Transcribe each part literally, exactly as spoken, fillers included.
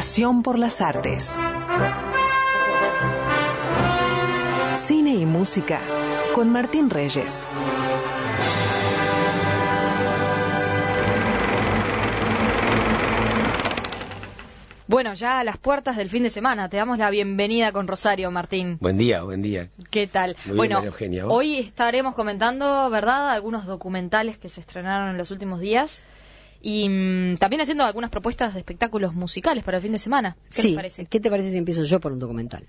pasión por las artes. Cine y música con Martín Reyes. Bueno, ya a las puertas del fin de semana, te damos la bienvenida con Rosario, Martín. Buen día, buen día. ¿Qué tal? Muy bueno, bien, Eugenia, ¿vos? Hoy estaremos comentando, ¿verdad?, algunos documentales que se estrenaron en los últimos días y mmm, también haciendo algunas propuestas de espectáculos musicales para el fin de semana. ¿Qué sí, les parece? ¿Qué te parece si empiezo yo por un documental?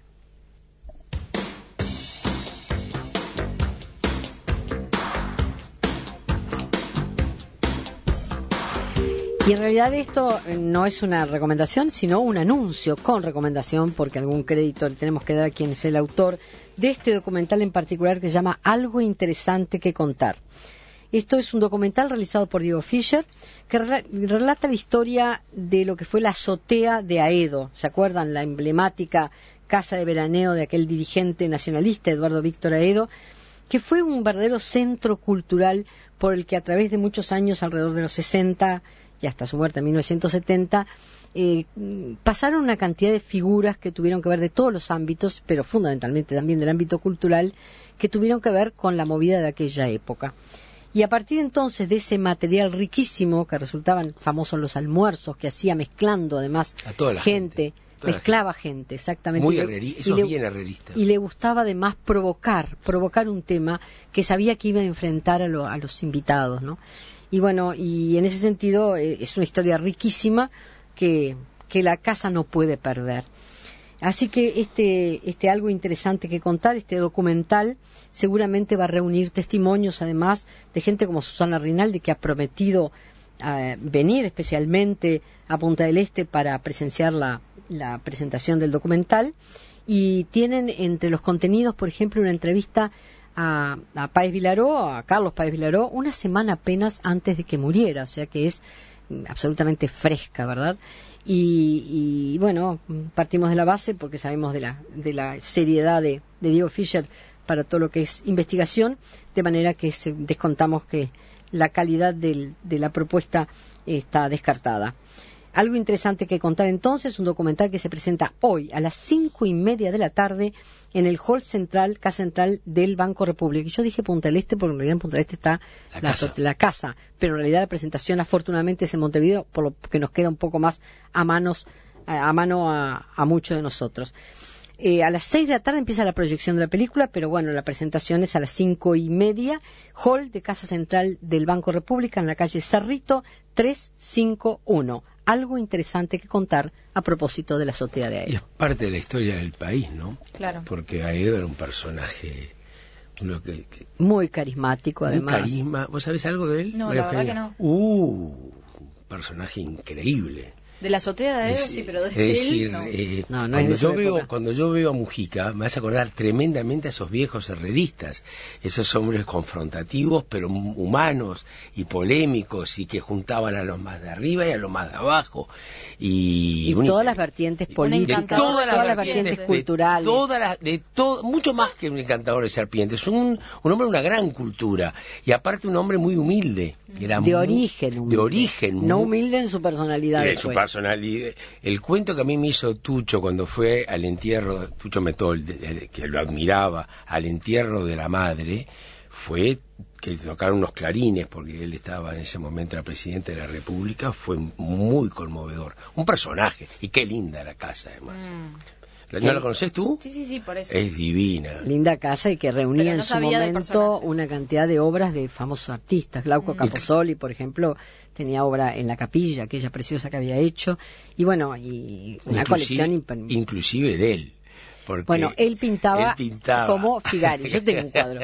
Y en realidad esto no es una recomendación, sino un anuncio con recomendación, porque algún crédito le tenemos que dar a quien es el autor de este documental en particular que se llama Algo interesante que contar. Esto es un documental realizado por Diego Fischer que re- relata la historia de lo que fue la azotea de Aedo. ¿Se acuerdan? La emblemática casa de veraneo de aquel dirigente nacionalista, Eduardo Víctor Aedo, que fue un verdadero centro cultural por el que a través de muchos años, alrededor de los sesenta y hasta su muerte en mil novecientos setenta, eh, pasaron una cantidad de figuras que tuvieron que ver de todos los ámbitos, pero fundamentalmente también del ámbito cultural, que tuvieron que ver con la movida de aquella época. Y a partir entonces de ese material riquísimo, que resultaban famosos los almuerzos, que hacía mezclando además a toda la gente, gente toda mezclaba la gente. gente, exactamente. Muy y herreri- le, eso y es bien le, herrerista. Y le gustaba además provocar, provocar un tema que sabía que iba a enfrentar a, lo, a los invitados, ¿no? Y bueno, y en ese sentido eh, es una historia riquísima que, que la casa no puede perder. Así que este, este algo interesante que contar, este documental, seguramente va a reunir testimonios, además, de gente como Susana Rinaldi, que ha prometido uh, venir especialmente a Punta del Este para presenciar la, la presentación del documental. Y tienen entre los contenidos, por ejemplo, una entrevista a, a Páez Vilaró, a Carlos Páez Vilaró, una semana apenas antes de que muriera, o sea que es absolutamente fresca, ¿verdad? Y, y bueno, partimos de la base porque sabemos de la, de la seriedad de, de Diego Fischer para todo lo que es investigación, de manera que se, descontamos que la calidad del, de la propuesta está descartada. Algo interesante que contar entonces, un documental que se presenta hoy a las cinco y media de la tarde en el hall central, casa central del Banco República. Y yo dije Punta del Este porque en realidad en Punta del Este está la, la, casa. la casa, pero en realidad la presentación afortunadamente es en Montevideo, por lo que nos queda un poco más a manos, a, a mano a, a muchos de nosotros. Eh, a las seis de la tarde empieza la proyección de la película, pero bueno, la presentación es a las cinco y media, hall de Casa Central del Banco República en la calle Cerrito trescientos cincuenta y uno. Algo interesante que contar a propósito de la azotea de Aedo. Y es parte de la historia del país, ¿no? Claro. Porque Aedo era un personaje uno que, que muy carismático, además. Un carisma. ¿Vos sabés algo de él? No, María la verdad Eugenia? que no. Uh, un personaje increíble. De la azotea de Aedo, Es, sí, pero de es decir, él, no. Eh, no, no cuando, es de yo veo, época. cuando yo veo a Mujica, me hace acordar tremendamente a esos viejos herreristas, esos hombres confrontativos, pero humanos y polémicos, y que juntaban a los más de arriba y a los más de abajo. Y, y un, todas las vertientes políticas, de todas las todas las vertientes, vertientes culturales. De todas las, de todo, mucho más que un encantador de serpientes, un, un hombre de una gran cultura, y aparte un hombre muy humilde. Era de muy, origen humilde. De origen. No muy, humilde en su personalidad. En su personalidad. El cuento que a mí me hizo Tucho cuando fue al entierro, Tucho Metol, que lo admiraba, al entierro de la madre, fue que tocaron unos clarines, porque él estaba en ese momento, era presidente de la República, fue muy conmovedor. Un personaje, y qué linda la casa, además. Mm. ¿No la conoces tú? Sí, sí, sí, por eso. Es divina. Linda casa y que reunía no en su momento una cantidad de obras de famosos artistas. Glauco mm. Capozoli, por ejemplo, tenía obra en la capilla, aquella preciosa que había hecho. Y bueno, y una inclusive, colección... Imp- inclusive de él. Porque bueno, él pintaba, él pintaba como Figari. Yo tengo un cuadro.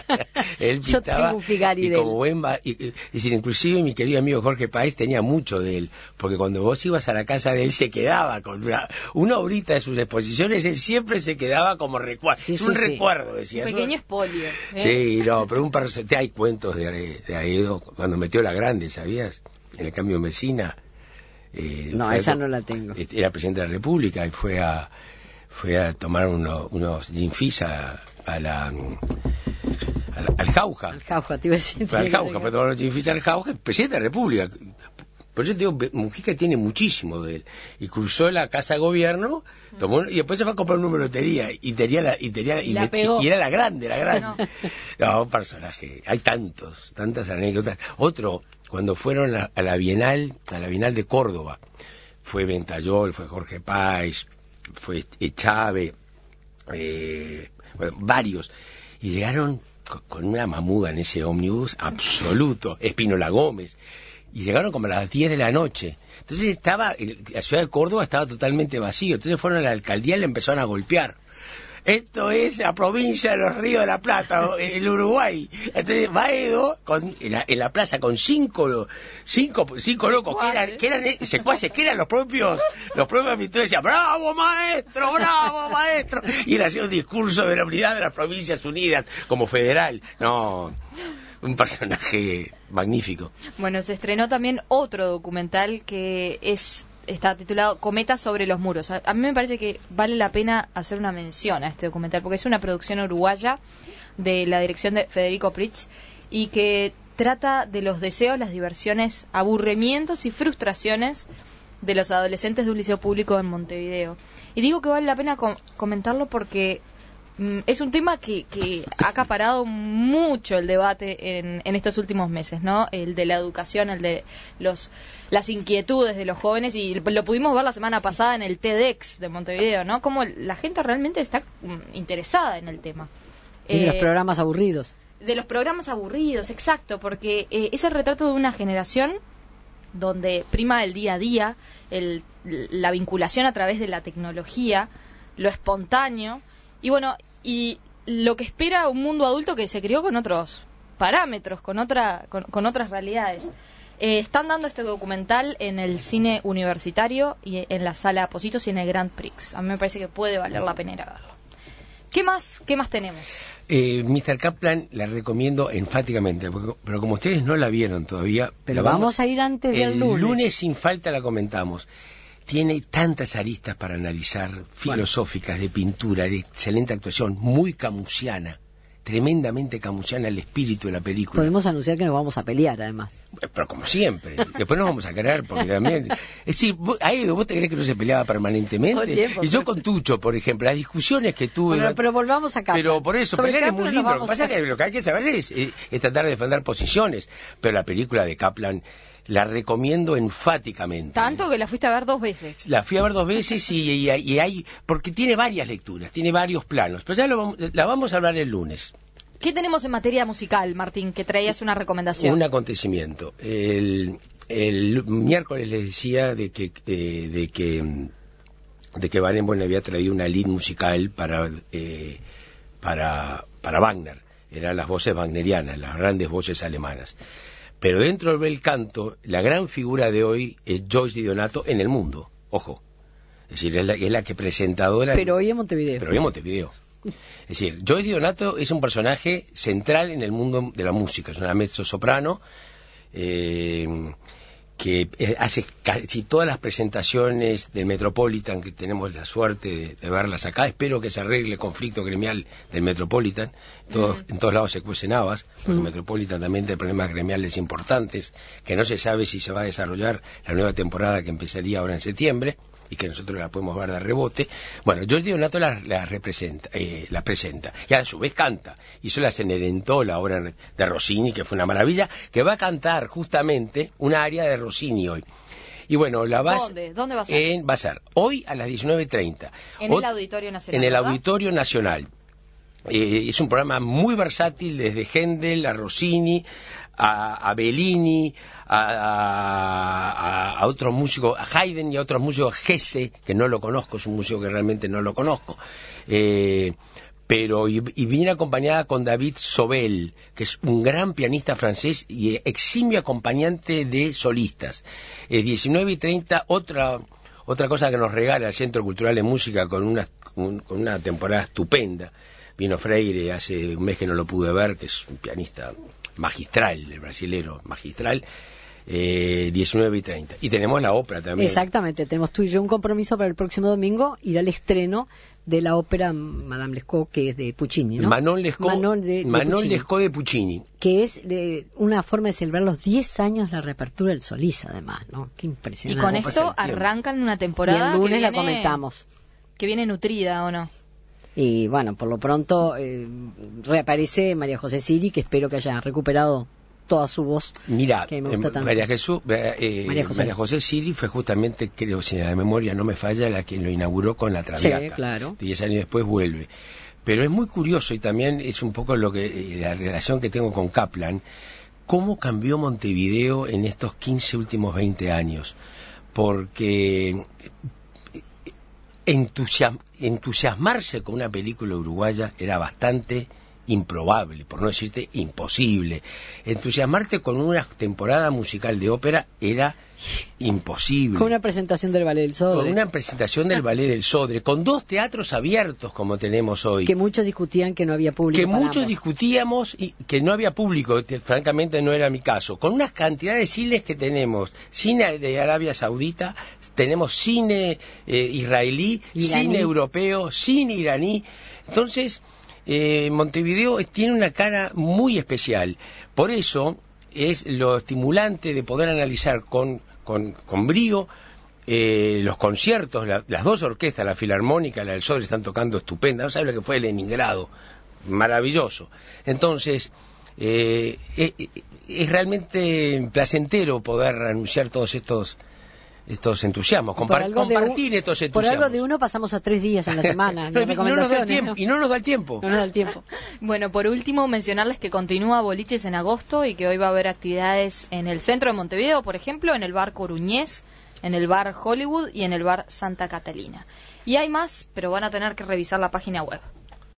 Él Yo pintaba tengo un Figari y de como él. buen ba- y, y, es decir, inclusive mi querido amigo Jorge Páez tenía mucho de él, porque cuando vos ibas a la casa de él se quedaba con una, una obrita de sus exposiciones, él siempre se quedaba como recuerdo, sí, sí, un sí. recuerdo, decía. Un pequeño espolio. ¿eh? Sí, no, pero un te hay cuentos de, de Aedo cuando metió la grande, ¿sabías? En el cambio Mesina. Eh, no, esa a, no la tengo. Era presidente de la República y fue a fue a tomar uno, unos gin fizz a, a la, a la al Jauja. Al Jauja, te iba a decir. Fue al Jauja, fue a tomar unos gin fizz al Jauja, presidente de la República. Por eso te digo, Mujica tiene muchísimo de él. Y cruzó la casa de gobierno, tomó, y después se fue a comprar un número de lotería. Y tenía la, y tenía, y, y, la me, pegó. y era la grande, la grande. No. No, un personaje. Hay tantos, tantas anécdotas. Otro, cuando fueron a, a la Bienal, a la Bienal de Córdoba, fue Ventayol, fue Jorge Páez, fue Chávez, eh, bueno, varios. Y llegaron con, con una mamuda en ese ómnibus absoluto, Espínola Gómez. Y llegaron como a las diez de la noche. Entonces estaba, la ciudad de Córdoba estaba totalmente vacío. Entonces fueron a la alcaldía y le empezaron a golpear. Esto es la provincia de los Ríos de la Plata, el Uruguay. Entonces Baedo, con, en, la, en la plaza, con cinco cinco, cinco locos que eran, que eran secuaces, que eran los propios, los propios pintores, decían, ¡bravo maestro, bravo maestro! Y él hacía un discurso de la unidad de las Provincias Unidas como federal. No, un personaje magnífico. Bueno, se estrenó también otro documental que es está titulado Cometa sobre los muros. A, a mí me parece que vale la pena hacer una mención a este documental porque es una producción uruguaya de la dirección de Federico Pritch y que trata de los deseos, las diversiones, aburrimientos y frustraciones de los adolescentes de un liceo público en Montevideo. Y digo que vale la pena com- comentarlo porque es un tema que, que ha acaparado mucho el debate en, en estos últimos meses, ¿no? El de la educación, el de los las inquietudes de los jóvenes, y lo pudimos ver la semana pasada en el TEDx de Montevideo, ¿no? Cómo la gente realmente está interesada en el tema. Y de eh, los programas aburridos. De los programas aburridos, exacto, porque eh, es el retrato de una generación donde prima el día a día, el, la vinculación a través de la tecnología, lo espontáneo. Y bueno, y lo que espera un mundo adulto que se crió con otros parámetros, con otra con, con otras realidades. Eh, están dando este documental en el cine universitario y en la sala Positos y en el Grand Prix. A mí me parece que puede valer la pena ir a verlo. ¿Qué más, qué más tenemos? Eh, mister Kaplan la recomiendo enfáticamente, porque, pero como ustedes no la vieron todavía... Pero vamos, vamos a ir antes del el lunes. El lunes sin falta la comentamos. Tiene tantas aristas para analizar, filosóficas, de pintura, de excelente actuación, muy camusiana, tremendamente camusiana el espíritu de la película. Podemos anunciar que nos vamos a pelear, además. Pero como siempre, después nos vamos a querer, porque también... Es decir, vos, Aedo, ¿vos te crees que no se peleaba permanentemente? Tiempo, y yo con Tucho, por ejemplo, las discusiones que tuve... Pero, pero volvamos acá. Pero por eso, Sobre pelear es Kaplan muy lindo, lo que pasa a... es que lo que hay que saber es, es, es tratar de defender posiciones, pero la película de Kaplan... La recomiendo enfáticamente. Tanto que la fuiste a ver dos veces. La fui a ver dos veces y, y, y hay... Porque tiene varias lecturas, tiene varios planos. Pero ya lo vamos, la vamos a hablar el lunes. ¿Qué tenemos en materia musical, Martín, que traías una recomendación? Un acontecimiento. El, el miércoles les decía de que... Eh, de que de que Barenboim había traído una lead musical para, eh, para, para Wagner. Eran las voces wagnerianas, las grandes voces alemanas. Pero dentro del bel canto, la gran figura de hoy es Joyce Di Donato en el mundo. Ojo. Es decir, es la, es la que presentadora... Pero hoy en Montevideo. Pero hoy en Montevideo. Es decir, Joyce Di Donato es un personaje central en el mundo de la música. Es una mezzosoprano eh, que hace casi todas las presentaciones del Metropolitan, que tenemos la suerte de, de verlas acá. Espero que se arregle el conflicto gremial del Metropolitan. Todos, mm. En todos lados se cuecen habas, porque mm. el Metropolitan también tiene problemas gremiales importantes, que no se sabe si se va a desarrollar la nueva temporada que empezaría ahora en septiembre, y que nosotros la podemos ver de rebote. Bueno, Joyce Di Donato la, la representa, eh, la presenta, y a su vez canta. Hizo la Cenerentó, la obra de Rossini, que fue una maravilla, que va a cantar justamente una aria de Rossini hoy. Y bueno, la vas, ¿Dónde? ¿Dónde va a ser? En, va a ser hoy a las diecinueve treinta. En o, el Auditorio Nacional. En el ¿verdad? Auditorio Nacional. Eh, es un programa muy versátil, desde Händel a Rossini, a, a Bellini, a, a, a otros músicos, a Haydn y a otros músicos, Hesse, que no lo conozco, es un músico que realmente no lo conozco, eh, pero y, y viene acompañada con David Sobel, que es un gran pianista francés y eximio acompañante de solistas. Eh, diecinueve y treinta, otra... Otra cosa que nos regala el Centro Cultural de Música con una, con una temporada estupenda. Vino Freire hace un mes que no lo pude ver, que es un pianista magistral, el brasilero magistral, eh, diecinueve y treinta. Y tenemos la ópera también. Exactamente, tenemos tú y yo un compromiso para el próximo domingo, ir al estreno de la ópera Madame Lescaut, que es de Puccini, ¿no? Manon Lescaut, Manon de, de Manon Puccini, Lescaut de Puccini. que es eh, una forma de celebrar los diez años de la reapertura del Solís, además, ¿no? Qué Y impresionante. con ¿Cómo pasa esto el tiempo? arrancan una Y temporada el lunes que la viene, comentamos. que viene nutrida, ¿o no? Y bueno, por lo pronto eh, reaparece María José Siri, que espero que haya recuperado toda su voz. Mira, que me gusta eh, tanto. María, Jesús, eh, María José. María José Siri fue justamente, creo, si la memoria no me falla, la quien lo inauguró con la Traviata. Sí, claro. Diez años después vuelve. Pero es muy curioso y también es un poco lo que eh, la relación que tengo con Kaplan, cómo cambió Montevideo en estos quince últimos veinte años. Porque entusiasm- entusiasmarse con una película uruguaya era bastante improbable, por no decirte imposible. Entusiasmarte con una temporada musical de ópera era imposible. Con una presentación del Ballet del Sodre. Con una presentación del Ballet del Sodre, con dos teatros abiertos como tenemos hoy. Que muchos discutían que no había público. Que para muchos ambos. discutíamos y que no había público, que francamente no era mi caso. Con unas cantidades de cines que tenemos, cine de Arabia Saudita, tenemos cine eh, israelí, Iraní. cine europeo, cine iraní. Entonces, eh, Montevideo tiene una cara muy especial. Por eso es lo estimulante de poder analizar con, con, con brío eh, los conciertos, la, las dos orquestas, la Filarmónica y la del Sodre, están tocando estupenda. No sabes lo que fue Leningrado, maravilloso. Entonces, eh, eh, es realmente placentero poder anunciar todos estos estos entusiasmos, Por compar- algo de compartir un- estos Por entusiasmos. algo de uno pasamos a tres días en la semana. No, de y no nos da el recomendaciones, tiempo, ¿no? y no nos da el tiempo. No nos da el tiempo. Bueno, por último, mencionarles que continúa Boliches en agosto y que hoy va a haber actividades en el centro de Montevideo, por ejemplo, en el bar Coruñés, en el bar Hollywood y en el bar Santa Catalina. Y hay más, pero van a tener que revisar la página web.